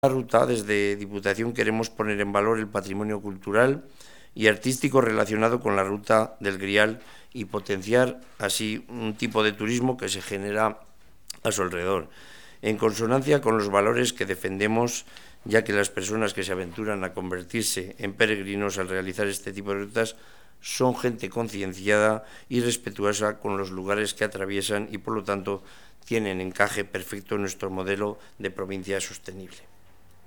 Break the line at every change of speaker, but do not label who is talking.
La ruta, desde Diputación queremos poner en valor el patrimonio cultural y artístico relacionado con la Ruta del Grial y potenciar así un tipo de turismo que se genera a su alrededor, en consonancia con los valores que defendemos, ya que las personas que se aventuran a convertirse en peregrinos al realizar este tipo de rutas son gente concienciada y respetuosa con los lugares que atraviesan y, por lo tanto, tienen encaje perfecto en nuestro modelo de provincia sostenible.